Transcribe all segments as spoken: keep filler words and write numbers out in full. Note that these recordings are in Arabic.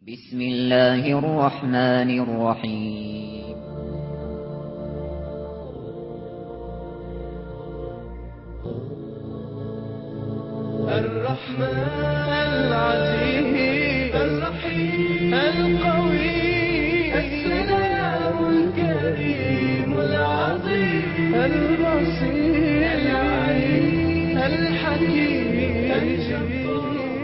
بسم الله الرحمن الرحيم. الرحمن العزيز الرحيم القوي السلام الكريم العظيم البصير العليم الحكيم الجبار.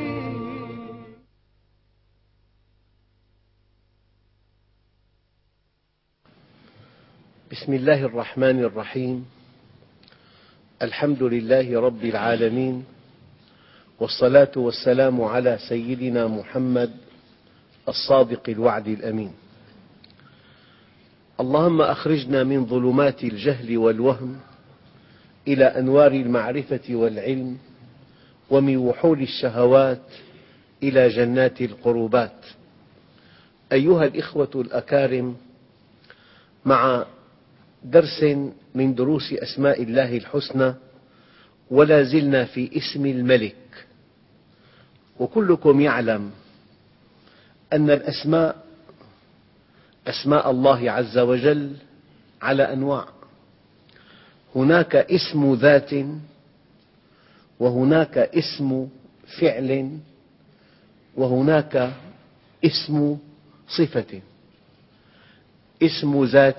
بسم الله الرحمن الرحيم. الحمد لله رب العالمين، والصلاة والسلام على سيدنا محمد الصادق الوعد الأمين. اللهم أخرجنا من ظلمات الجهل والوهم إلى أنوار المعرفة والعلم، ومن وحول الشهوات إلى جنات القربات. أيها الإخوة الأكارم، مع درس من دروس أسماء الله الحسنى، ولا زلنا في اسم الملك. وكلكم يعلم أن الأسماء أسماء الله عز وجل على أنواع. هناك اسم ذات، وهناك اسم فعل، وهناك اسم صفة. اسم ذات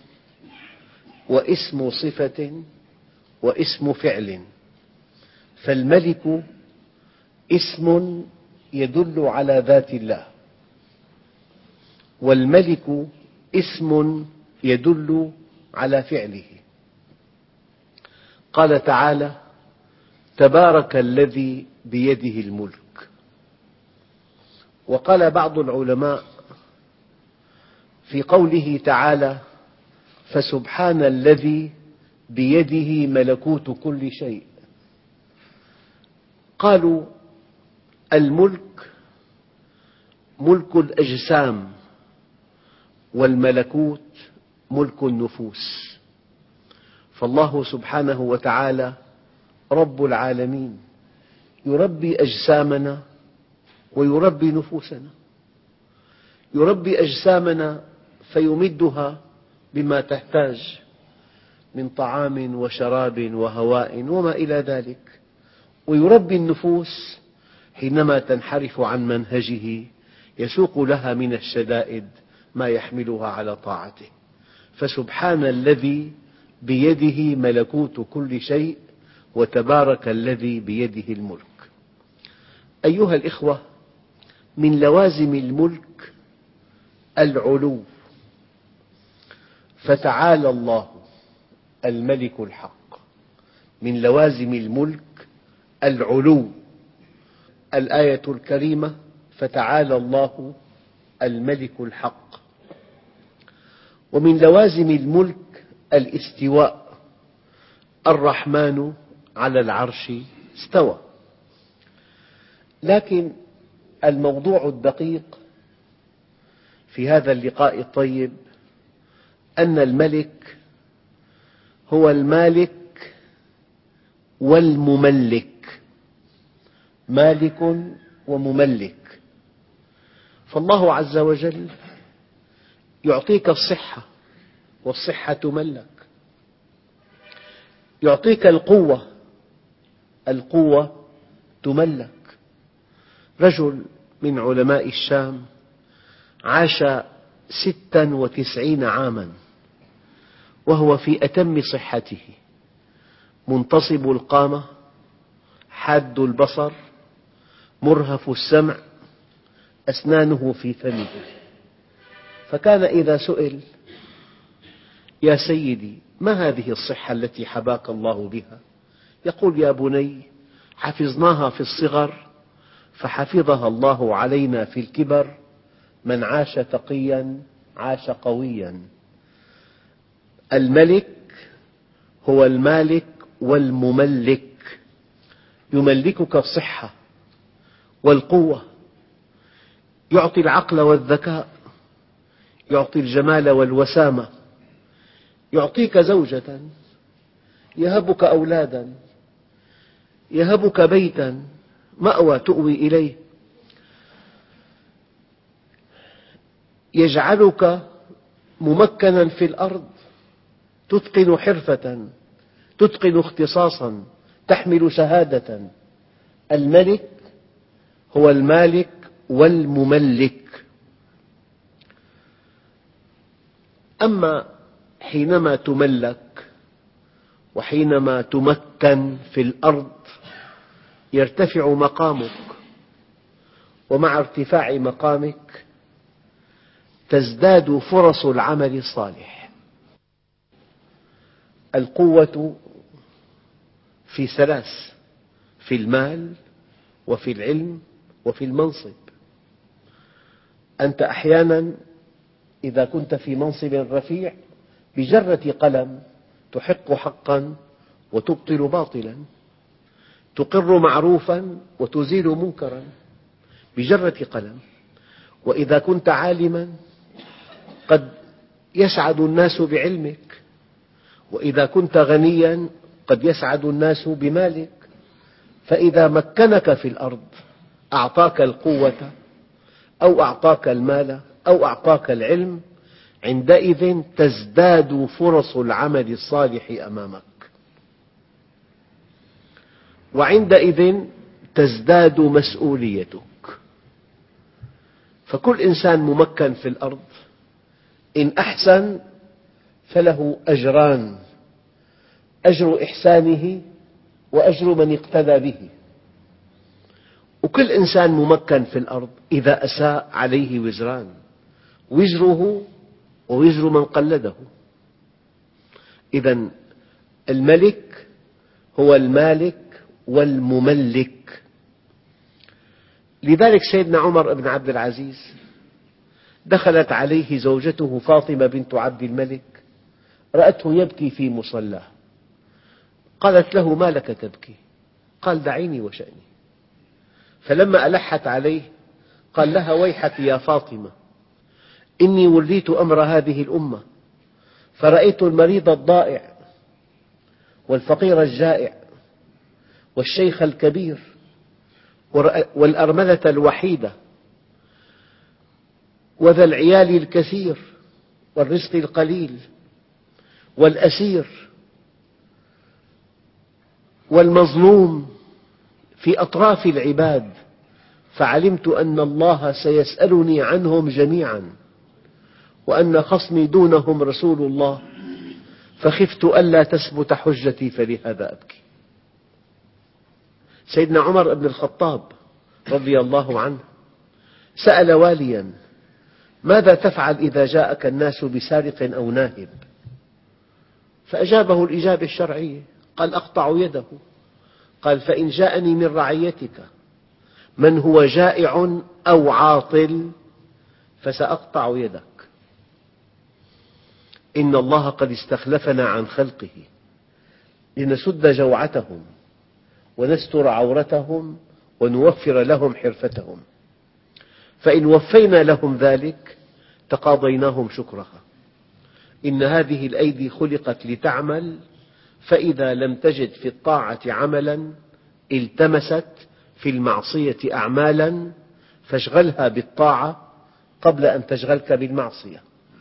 واسم صفة واسم فعل. فالملك اسم يدل على ذات الله، والملك اسم يدل على فعله. قال تعالى: تبارك الذي بيده الملك. وقال بعض العلماء في قوله تعالى: فسبحان الذي بيده ملكوت كل شيء، قالوا: الملك ملك الأجسام، والملكوت ملك النفوس. فالله سبحانه وتعالى رب العالمين، يربي أجسامنا ويربي نفوسنا. يربي أجسامنا فيمدها بما تحتاج من طعام وشراب وهواء وما إلى ذلك، ويربي النفوس حينما تنحرف عن منهجه يسوق لها من الشدائد ما يحملها على طاعته. فسبحان الذي بيده ملكوت كل شيء، وتبارك الذي بيده الملك. أيها الإخوة، من لوازم الملك العلو. فتعالى الله الملك الحق. من لوازم الملك العلو. الآية الكريمة: فتعالى الله الملك الحق. ومن لوازم الملك الاستواء. الرحمن على العرش استوى. لكن الموضوع الدقيق في هذا اللقاء الطيب أن الملك هو المالك والمملك. مالك ومملك. فالله عز وجل يعطيك الصحة، والصحة تملك. يعطيك القوة، القوة تملك. رجل من علماء الشام عاش ستا وتسعين عاما وهو في أتم صحته، منتصب القامة، حاد البصر، مرهف السمع، أسنانه في فمه. فكان إذا سئل: يا سيدي، ما هذه الصحة التي حباك الله بها؟ يقول: يا بني، حفظناها في الصغر فحفظها الله علينا في الكبر. من عاش تقيا عاش قويا. الملك هو المالك والمملك. يملكك الصحة والقوة، يعطي العقل والذكاء، يعطي الجمال والوسامة، يعطيك زوجة، يهبك أولادا، يهبك بيتا، مأوى تؤوي إليه. يجعلك ممكنا في الأرض، تتقن حرفة، تتقن اختصاصا، تحمل شهادة. الملك هو المالك والمملك. أما حينما تملك وحينما تمكن في الأرض يرتفع مقامك، ومع ارتفاع مقامك تزداد فرص العمل الصالح. القوة في ثلاث: في المال وفي العلم وفي المنصب. أنت أحيانا إذا كنت في منصب رفيع بجرة قلم تحق حقا وتبطل باطلا، تقر معروفا وتزيل منكرا بجرة قلم. وإذا كنت عالما قد يسعد الناس بعلمك، وإذا كنت غنيا قد يسعد الناس بمالك. فإذا مكنك في الأرض أعطاك القوة أو أعطاك المال أو أعطاك العلم، عندئذ تزداد فرص العمل الصالح أمامك، وعندئذ تزداد مسؤوليتك. فكل إنسان ممكن في الأرض إن أحسن فله أجران: أجر إحسانه وأجر من اقتدى به. وكل إنسان ممكن في الأرض إذا أساء عليه وزران: وزره ووزر من قلده. إذن الملك هو المالك والمملك. لذلك سيدنا عمر بن عبد العزيز دخلت عليه زوجته فاطمة بنت عبد الملك، رأته يبكي في مصلاه، قالت له: ما لك تبكي؟ قال: دعيني وشأني. فلما ألحت عليه قال لها: ويحك يا فاطمة، إني وليت أمر هذه الأمة، فرأيت المريض الضائع والفقير الجائع والشيخ الكبير والأرملة الوحيدة وذا العيال الكثير والرزق القليل والأسير والمظلوم في أطراف العباد، فعلمت أن الله سيسألني عنهم جميعا، وأن خصمي دونهم رسول الله، فخفت ألا تثبت حجتي فلهذا أبكي. سيدنا عمر بن الخطاب رضي الله عنه سأل واليا: ماذا تفعل إذا جاءك الناس بسارق أو ناهب؟ فأجابه الإجابة الشرعية، قال: أقطع يده. قال: فإن جاءني من رعيتك من هو جائع أو عاطل فسأقطع يدك. إن الله قد استخلفنا عن خلقه لنسد جوعتهم ونستر عورتهم ونوفر لهم حرفتهم، فإن وفينا لهم ذلك تقاضيناهم شكرها. إن هذه الأيدي خلقت لتعمل، فإذا لم تجد في الطاعة عملا التمست في المعصية أعمالا، فاشغلها بالطاعة قبل أن تشغلك بالمعصية.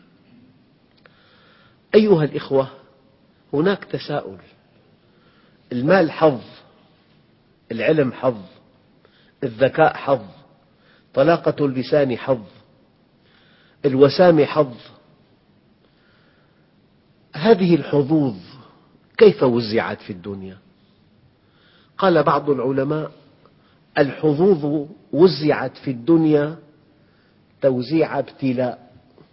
أيها الإخوة، هناك تساؤل: المال حظ، العلم حظ، الذكاء حظ، طلاقة اللسان حظ، الوسامة حظ. هذه الحظوظ كيف وزعت في الدنيا؟ قال بعض العلماء: الحظوظ وزعت في الدنيا توزيع ابتلاء.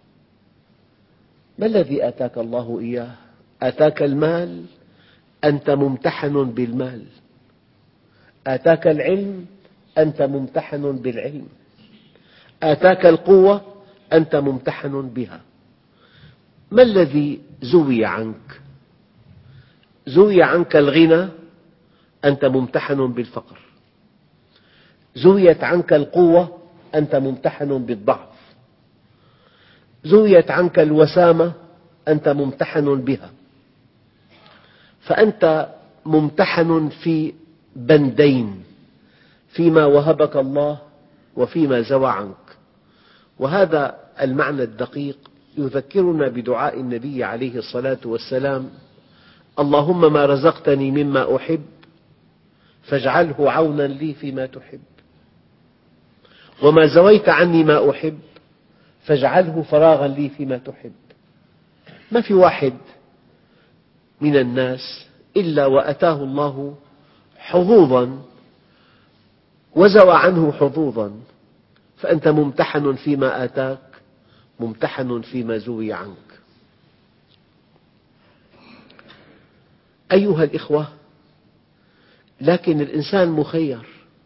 ما الذي آتاك الله إياه؟ آتاك المال، أنت ممتحن بالمال. آتاك العلم، أنت ممتحن بالعلم. آتاك القوة، أنت ممتحن بها. ما الذي زوي عنك؟ زوي عنك الغنى، أنت ممتحن بالفقر. زويت عنك القوة، أنت ممتحن بالضعف. زويت عنك الوسامة، أنت ممتحن بها. فأنت ممتحن في بندين: فيما وهبك الله وفيما زوى عنك. وهذا المعنى الدقيق يذكرنا بدعاء النبي عليه الصلاة والسلام: اللهم ما رزقتني مما أحب فاجعله عونا لي فيما تحب، وما زويت عني ما أحب فاجعله فراغا لي فيما تحب. ما في واحد من الناس إلا وأتاه الله حظوظا وزوى عنه حظوظا، فأنت ممتحن فيما آتاك، ممتحن فيما زوي عنك. أيها الإخوة، لكن الإنسان مخير.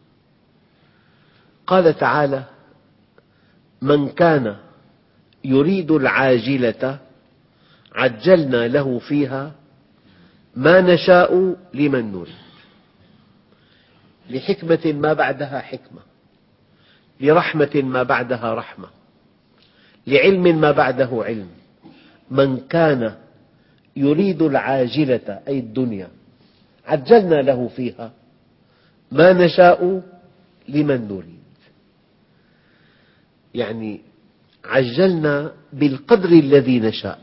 قال تعالى: من كان يريد العاجلة عجلنا له فيها ما نشاء لمن نريد، لحكمة ما بعدها حكمة، لرحمة ما بعدها رحمة، لعلم ما بعده علم. من كان يريد العاجلة أي الدنيا عجلنا له فيها ما نشاء لمن نريد، يعني عجلنا بالقدر الذي نشاء.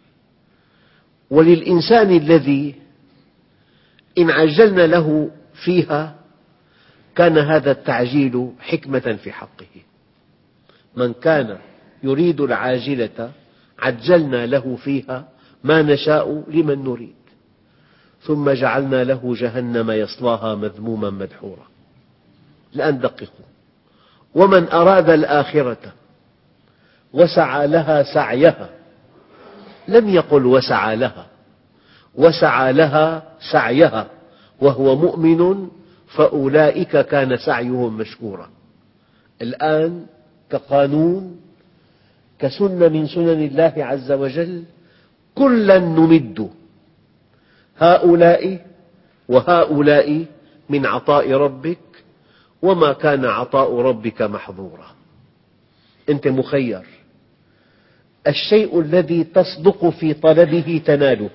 وللإنسان الذي إن عجلنا له فيها كان هذا التعجيل حكمة في حقه. من كان يريد العاجلة عجلنا له فيها ما نشاء لمن نريد، ثم جعلنا له جهنم يصلاها مذموما مدحورا. الآن دققوا: ومن أراد الآخرة وسعى لها سعيها، لم يقل وسعى لها، وسعى لها سعيها وهو مؤمن فأولئك كان سعيهم مشكورا. الآن كقانون، كسنة من سنن الله عز وجل: كلا نمد هؤلاء وهؤلاء من عطاء ربك وما كان عطاء ربك محظورا. أنت مخير. الشيء الذي تصدق في طلبه تناله،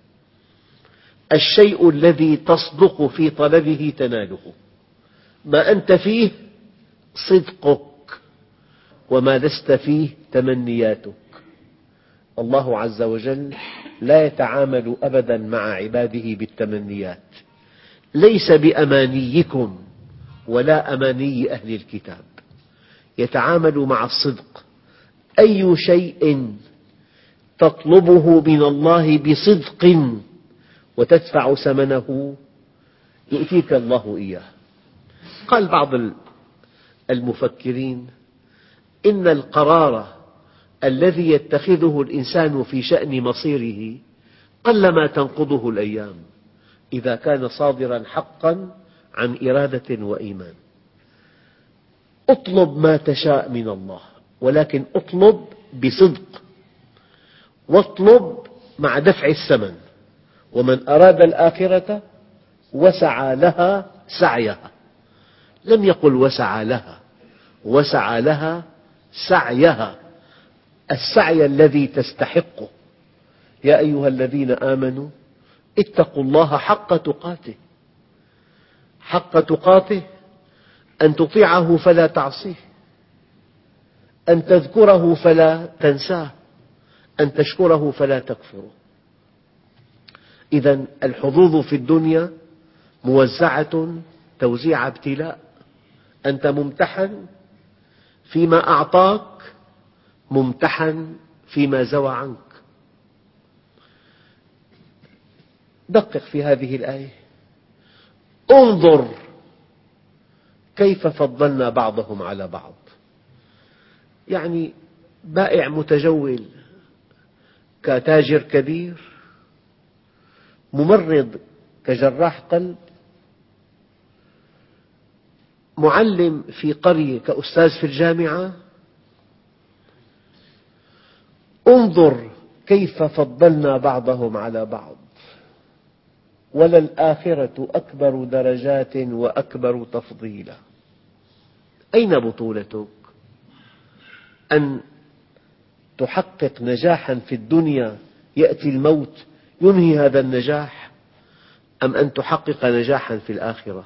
الشيء الذي تصدق في طلبه تناله. ما أنت فيه صدقك، وما لست فيه تمنياتك. الله عز وجل لا يتعامل أبدا مع عباده بالتمنيات، ليس بأمانيكم ولا أماني أهل الكتاب، يتعامل مع الصدق. أي شيء تطلبه من الله بصدق وتدفع ثمنه يؤتيك الله إياه. قال بعض المفكرين: إن القرار الذي يتخذه الإنسان في شأن مصيره قلما تنقضه الأيام إذا كان صادرا حقا عن إرادة وإيمان. اطلب ما تشاء من الله، ولكن اطلب بصدق، واطلب مع دفع الثمن. ومن أراد الآخرة وسعى لها سعيها، لم يقل وسعى لها، وسعى لها سعيها، السعي الذي تستحقه. يا أيها الذين آمنوا اتقوا الله حق تقاته. حق تقاته أن تطيعه فلا تعصيه، أن تذكره فلا تنساه، أن تشكره فلا تكفره. إذن الحظوظ في الدنيا موزعة توزيع ابتلاء. أنت ممتحن فيما أعطاك، ممتحن فيما زوى عنك. دقق في هذه الآية: انظر كيف فضلنا بعضهم على بعض. يعني بائع متجول كتاجر كبير، ممرض كجراح قلب، معلم في قرية كأستاذ في الجامعة. انظر كيف فضلنا بعضهم على بعض، وللآخرة أكبر درجات وأكبر تفضيلا. أين بطولتك؟ أن تحقق نجاحا في الدنيا يأتي الموت ينهي هذا النجاح، أم أن تحقق نجاحا في الآخرة؟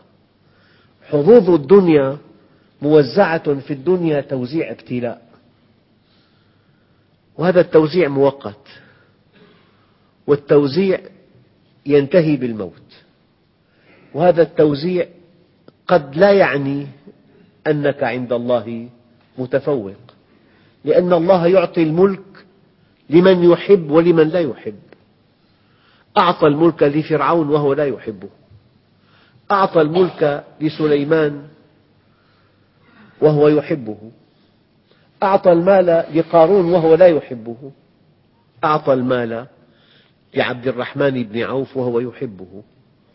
حظوظ الدنيا موزعة في الدنيا توزيع ابتلاء. وهذا التوزيع مؤقت، والتوزيع ينتهي بالموت، وهذا التوزيع قد لا يعني أنك عند الله متفوق، لأن الله يعطي الملك لمن يحب ولمن لا يحب. أعطى الملك لفرعون وهو لا يحبه، أعطى الملك لسليمان وهو يحبه، أعطى المال لقارون وهو لا يحبه، أعطى المال لعبد الرحمن بن عوف وهو يحبه.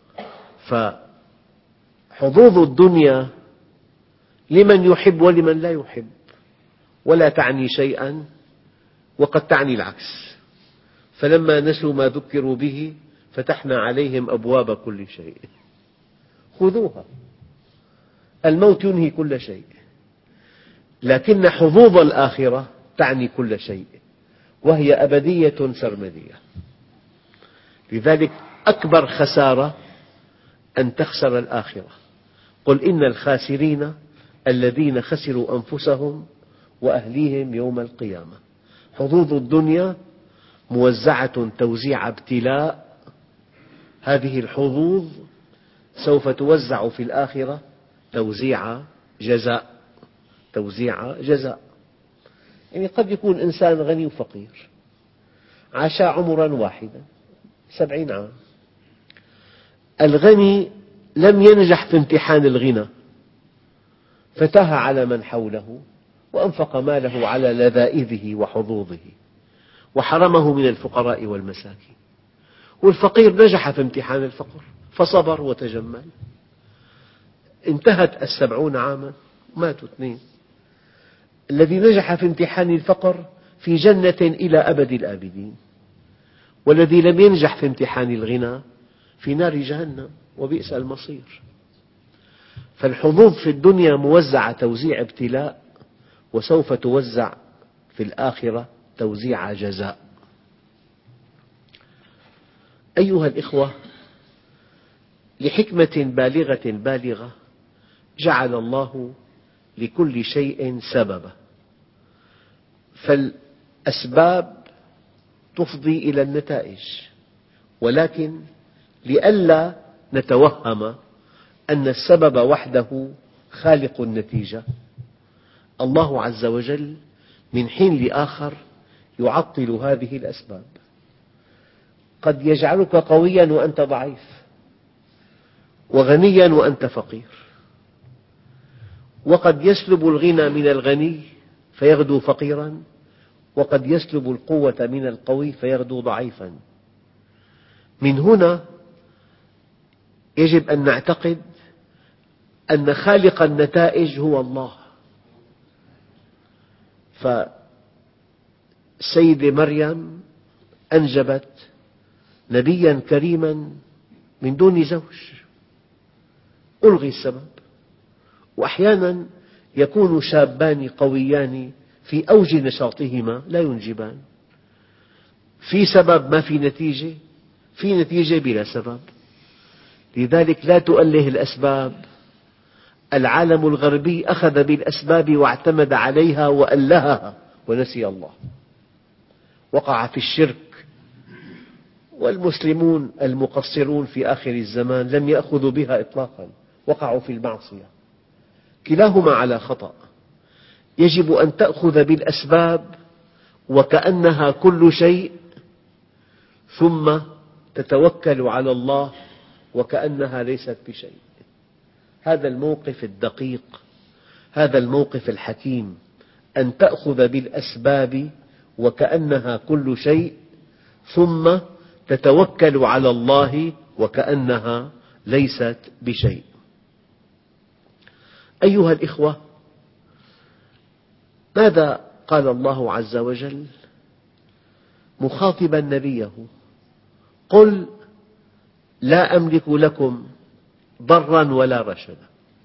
فحظوظ الدنيا لمن يحب ولمن لا يحب، ولا تعني شيئا وقد تعني العكس. فلما نسوا ما ذكروا به فتحنا عليهم أبواب كل شيء. خذوها، الموت ينهي كل شيء، لكن حظوظ الآخرة تعني كل شيء، وهي أبدية سرمدية. لذلك أكبر خسارة أن تخسر الآخرة. قل إن الخاسرين الذين خسروا أنفسهم وأهليهم يوم القيامة. حظوظ الدنيا موزعة توزيع ابتلاء، هذه الحظوظ سوف توزع في الآخرة توزيع جزاء، توزيع جزاء. يعني قد يكون إنسان غني وفقير، عاشا عمرا واحدا سبعين عام. الغني لم ينجح في امتحان الغنى، فتاه على من حوله وأنفق ماله على لذائذه وحظوظه، وحرمه من الفقراء والمساكين. والفقير نجح في امتحان الفقر فصبر وتجمل. انتهت السبعون عاما، ماتوا اثنين. الذي نجح في امتحان الفقر في جنة إلى أبد الآبدين، والذي لم ينجح في امتحان الغنى في نار جهنم، وبئس المصير. فالحظوظ في الدنيا موزعة توزيع ابتلاء، وسوف توزع في الآخرة توزيع جزاء. أيها الإخوة، لحكمة بالغة بالغة جعل الله لكل شيء سببا، فالأسباب تفضي إلى النتائج، ولكن لئلا نتوهم أن السبب وحده خالق النتيجة، الله عز وجل من حين لآخر يعطل هذه الأسباب. قد يجعلك قويا وأنت ضعيف، وغنيا وأنت فقير، وقد يسلب الغنى من الغني فيغدو فقيرا، وقد يسلب القوة من القوي فيغدو ضعيفا. من هنا يجب أن نعتقد أن خالق النتائج هو الله. فالسيدة مريم أنجبت نبيا كريما من دون زوج، ألغي السبب. وأحيانا يكون شابان قويان في أوج نشاطهما لا ينجبان، في سبب ما في نتيجة، في نتيجة بلا سبب. لذلك لا تؤله الأسباب. العالم الغربي أخذ بالأسباب واعتمد عليها وألهها ونسي الله، وقع في الشرك. والمسلمون المقصرون في آخر الزمان لم يأخذوا بها إطلاقا، وقعوا في المعصية. كلاهما على خطأ. يجب أن تأخذ بالأسباب وكأنها كل شيء، ثم تتوكل على الله وكأنها ليست بشيء. هذا الموقف الدقيق، هذا الموقف الحكيم، أن تأخذ بالأسباب وكأنها كل شيء، ثم تتوكل على الله وكأنها ليست بشيء. أيها الإخوة، ماذا قال الله عز وجل مخاطبا نبيه؟ قل لا أملك لكم ضرا ولا رشدا،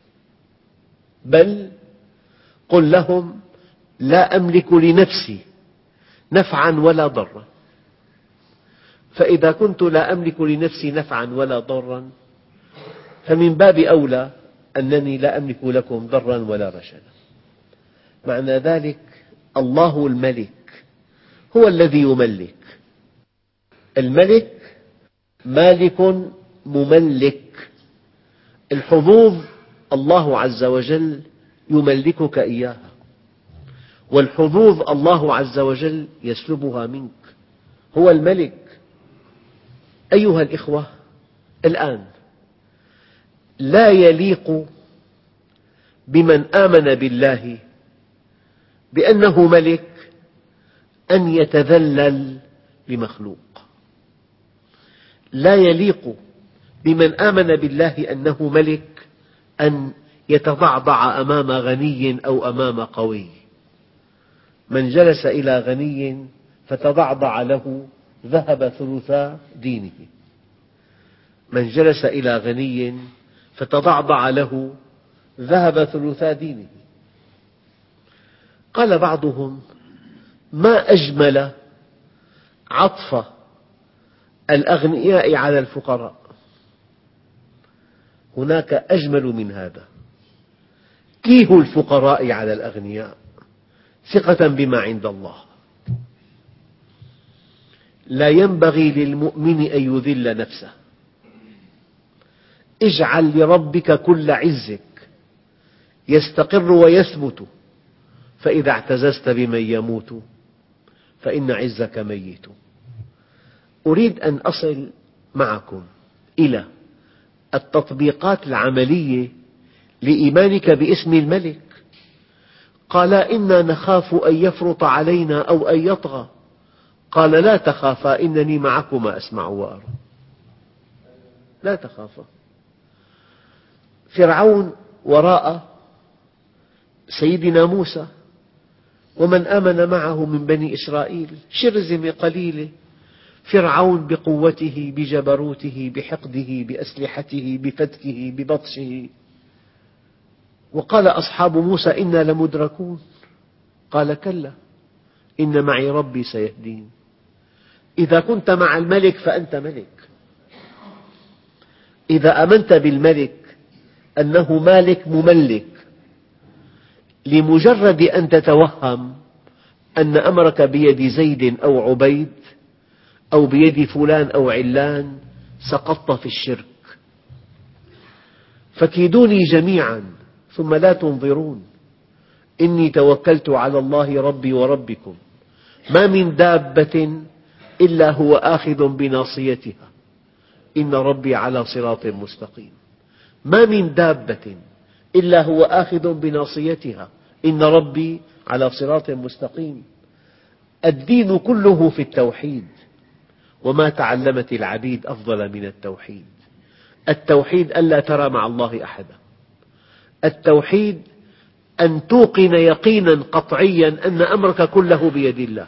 بل قل لهم لا أملك لنفسي نفعا ولا ضرا. فإذا كنت لا أملك لنفسي نفعا ولا ضرا، فمن باب أولى أنني لا أملك لكم ضرا ولا رشدا. معنى ذلك الله الملك هو الذي يملك. الملك مالك مملك. الحظوظ الله عز وجل يملكك إياها، والحظوظ الله عز وجل يسلبها منك. هو الملك. أيها الإخوة، الآن لا يليق بمن آمن بالله بأنه ملك أن يتذلل لمخلوق. لا يليق بمن آمن بالله أنه ملك أن يتضعضع أمام غني أو أمام قوي. من جلس إلى غني فتضعضع له ذهب ثلثا دينه. من جلس إلى غني فتضعضع له ذهب ثلثا دينه. قال بعضهم: ما أجمل عطف الأغنياء على الفقراء. هناك أجمل من هذا. تيه الفقراء على الأغنياء ثقة بما عند الله. لا ينبغي للمؤمن أن يذل نفسه. اجعل لربك كل عزك يستقر ويثبت، فإذا اعتززت بمن يموت فإن عزك ميت. أريد أن أصل معكم إلى التطبيقات العملية لإيمانك باسم الملك. قال: إنا نخاف أن يفرط علينا أو أن يطغى. قال: لا تخافا إنني معكما أسمع وأرى. لا تخافا. فرعون وراء سيدنا موسى ومن آمن معه من بني إسرائيل شرذمة قليلة. فرعون بقوته، بجبروته، بحقده، بأسلحته، بفتكه، ببطشه. وقال أصحاب موسى: إنا لمدركون. قال: كلا إن معي ربي سيهدين. إذا كنت مع الملك فأنت ملك. إذا آمنت بالملك أنه مالك مملك، لمجرد أن تتوهم أن أمرك بيد زيد أو عبيد أو بيد فلان أو علان، سقطت في الشرك. فكيدوني جميعا ثم لا تنظرون إني توكلت على الله ربي وربكم ما من دابة إلا هو آخذ بناصيتها إن ربي على صراط مستقيم. ما من دابة إلا هو آخذ بناصيتها إن ربي على صراط مستقيم. الدين كله في التوحيد، وما تعلمت العبيد أفضل من التوحيد. التوحيد ألا ترى مع الله أحدا. التوحيد أن توقن يقينا قطعيا أن أمرك كله بيد الله،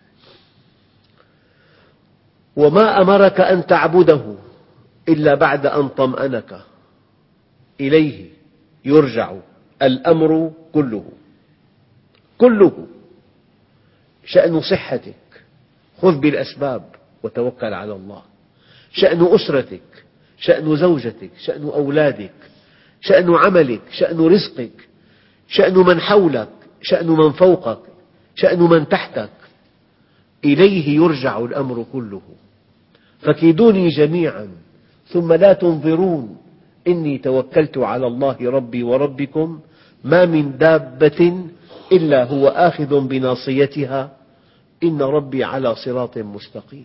وما أمرك أن تعبده إلا بعد أن طمأنك. إليه يرجع الأمر كله كله. شأن صحتك خذ بالأسباب وتوكل على الله. شأن أسرتك، شأن زوجتك، شأن أولادك، شأن عملك، شأن رزقك، شأن من حولك، شأن من فوقك، شأن من تحتك. إليه يرجع الأمر كله. فكيدوني جميعا ثم لا تنظرون إني توكلت على الله ربي وربكم ما من دابة إلا هو آخذ بناصيتها إن ربي على صراط مستقيم.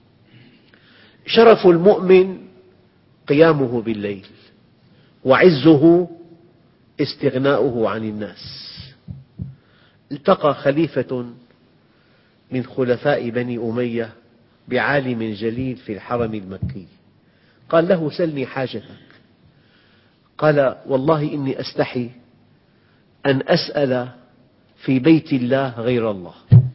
شرف المؤمن قيامه بالليل، وعزه استغناؤه عن الناس. التقى خليفة من خلفاء بني أمية بعالم جليل في الحرم المكي. قال له: سلني حاجتك. قال: والله إني أستحي أن أسأل في بيت الله غير الله.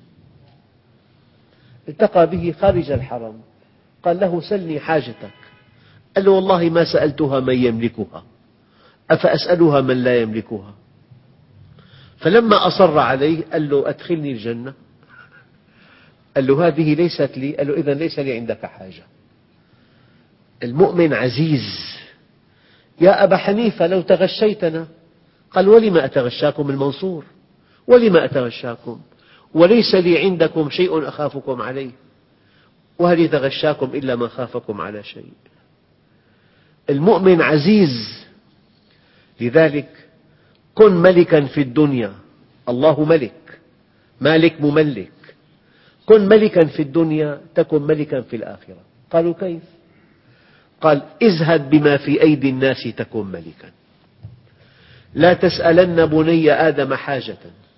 التقى به خارج الحرم. قال له: سلني حاجتك. قال له: والله ما سألتها من يملكها، أفأسألها من لا يملكها؟ فلما أصر عليه قال له: أدخلني الجنة. قال له: هذه ليست لي. قال له: إذن ليس لي عندك حاجة. المؤمن عزيز. يا أبا حنيفة لو تغشيتنا. قال: ولم أتغشاكم المنصور؟ ولم أتغشاكم؟ وليس لي عندكم شيء أخافكم عليه، وهل يتغشاكم إلا من خافكم على شيء. المؤمن عزيز، لذلك كن ملكا في الدنيا. الله ملك، مالك مملك. كن ملكا في الدنيا تكن ملكا في الآخرة. قالوا كيف؟ قال ازهد بما في أيدي الناس تكن ملكا. لا تسألن بني آدم حاجة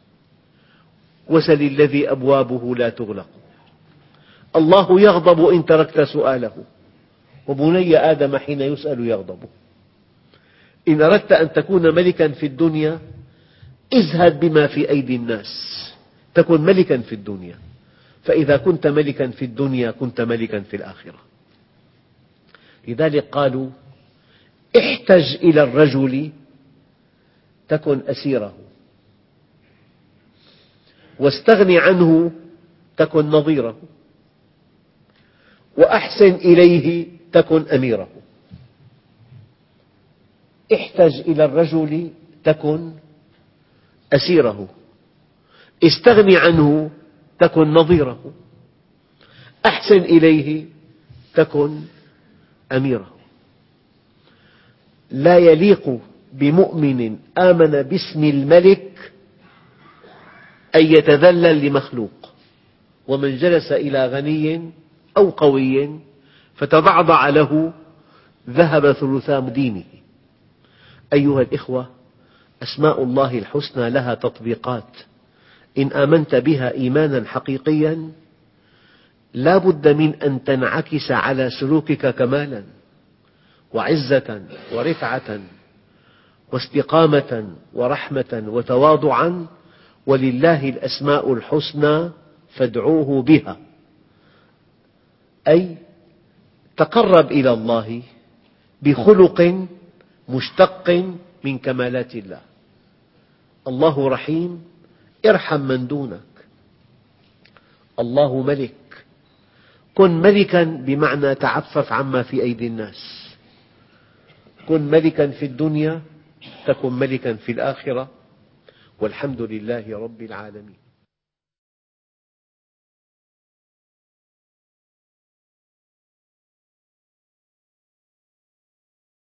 وسل الذي أبوابه لا تغلق. الله يغضب إن تركت سؤاله، وبني آدم حين يسأل يغضب. إن أردت أن تكون ملكا في الدنيا ازهد بما في أيدي الناس تكن ملكا في الدنيا، فإذا كنت ملكا في الدنيا كنت ملكا في الآخرة. لذلك قالوا احتج إلى الرجل تكن أسيره، واستغن عنه تكن نظيره، وأحسن إليه تكن أميره. احتج إلى الرجل تكن أسيره، استغن عنه تكن نظيره، أحسن إليه تكن أميره. لا يليق بمؤمن آمن باسم الملك أن يتذلل لمخلوق، ومن جلس إلى غني أو قوي فتضعضع له ذهب ثلثا دينه. أيها الإخوة، أسماء الله الحسنى لها تطبيقات. إن آمنت بها إيمانا حقيقيا لا بد من أن تنعكس على سلوكك كمالا وعزة ورفعة واستقامة ورحمة وتواضعا. ولله الأسماء الحسنى فادعوه بها، أي تقرب إلى الله بخلق مشتق من كمالات الله. الله رحيم، ارحم من دونك. الله ملك، كن ملكا بمعنى تعفف عما في أيدي الناس. كن ملكا في الدنيا تكن ملكا في الآخرة، والحمد لله رب العالمين.